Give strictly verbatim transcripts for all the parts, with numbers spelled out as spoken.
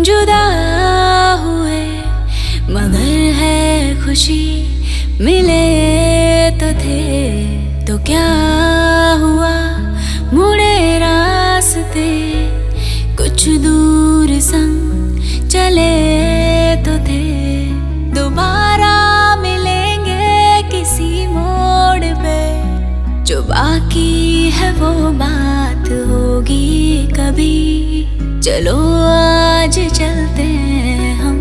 जुदा हुए मगर है खुशी, मिले तो थे तो क्या हुआ, मुड़े रास्ते कुछ दूर संग चले तो थे। दोबारा मिलेंगे किसी मोड़ पे, जो बाकी है वो बात होगी कभी। चलो आज चलते हैं हम,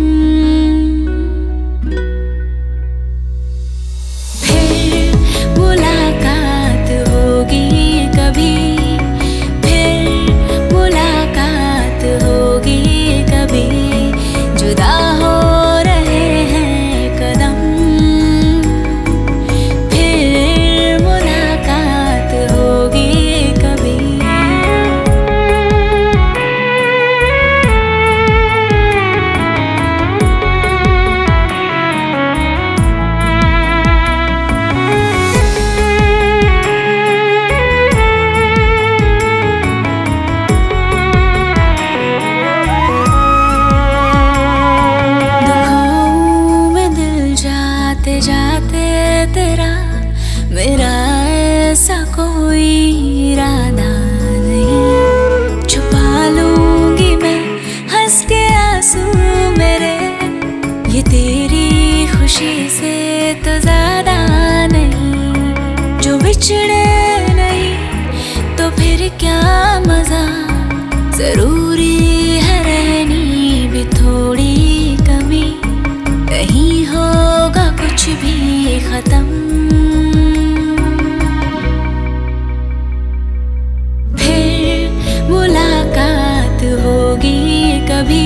फिर मुलाकात होगी कभी, फिर मुलाकात होगी कभी। जुदा हो रहे हैं कदम, फिर मुलाकात होगी कभी। जाते तेरा मेरा ऐसा कोई इरादा नहीं, छुपा लूंगी मैं हंस के आंसू मेरे, ये तेरी खुशी से तो ज्यादा नहीं। जो बिछड़े नहीं तो फिर क्या मजा, जरूरी है रहनी भी थोड़ी कमी, नहीं होगा कुछ भी खत्म। फिर मुलाकात होगी कभी,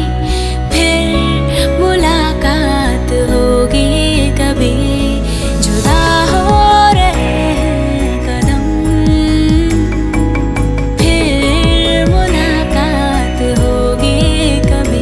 फिर मुलाकात होगी कभी। जुदा हो रहे हैं कदम, फिर मुलाकात होगी कभी।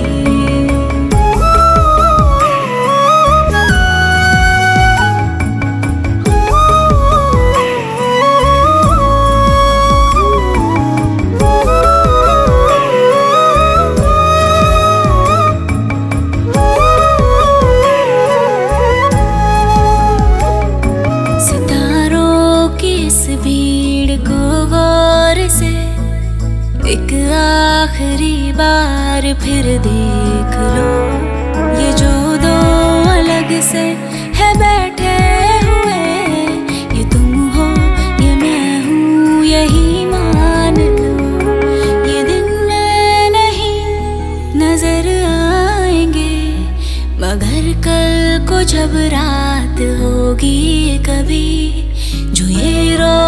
भीड़ को गौर से एक आखिरी बार फिर देख लो, ये जो दो अलग से है बैठे हुए, ये तुम हो ये मैं हूँ यही मान लो। ये दिन में नहीं नजर आएंगे मगर कल को जब रात होगी कभी, जो ये रो